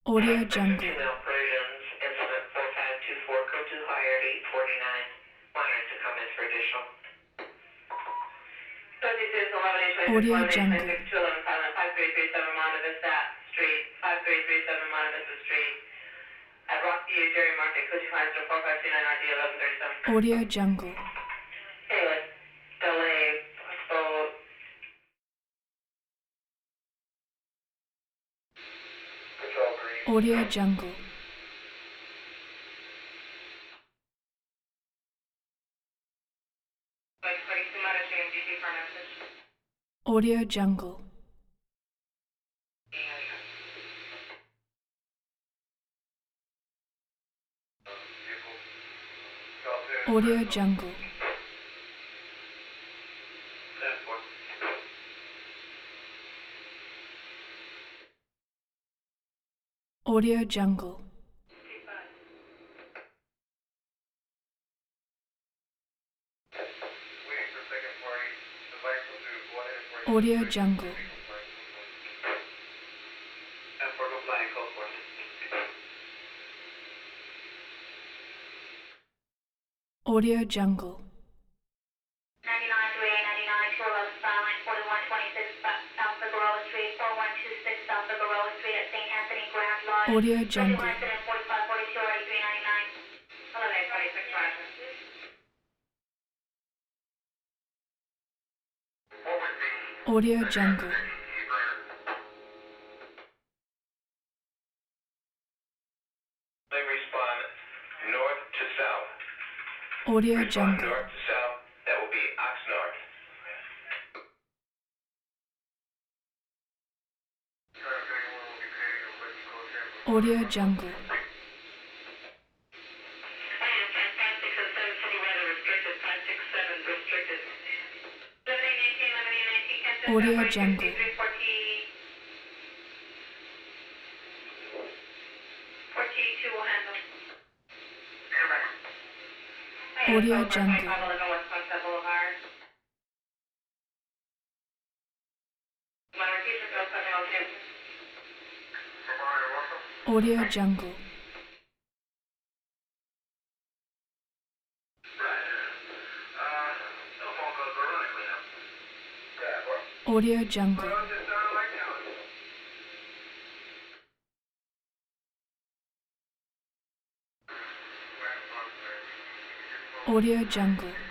Audio Jungle. Female Persians, incident 4524, code 2 higher at 849. Monitoring to comments for additional. Code 2 is 11 Audio 826, 11 Jungle. 826, 211 silent, 5337 Monte Vista Street, 5337 Monte Vista Street. At Rockview, Jerry Market, code 2 4529 RD 1137. Audio Jungle. Anyway, delay, possible. Control green. Audio Jungle. Like 22 monitoring DP for a message. Audio Jungle. Audio Jungle. Audio Jungle. Audio Jungle. Audio Jungle. 99 to 99 to 11 silent, 4126 South Figueroa Street, 4126 South Figueroa Street at St. Anthony Grand Lodge. Audio Jungle. Incident 4542 8399. 11 826 Roger. Audio Jungle. They respond north to south. Audio Respond Jungle. north to south. That will be Oxnard. Audio Jungle. And 567 city weather restricted, 567 restricted. 11 18 11 Audio Jungle. 42 will handle. Audio Jungle. 511 West Sunset Boulevard. Monterey Pizza Bill 702. Audio Jungle. Audio Jungle. Audio Jungle.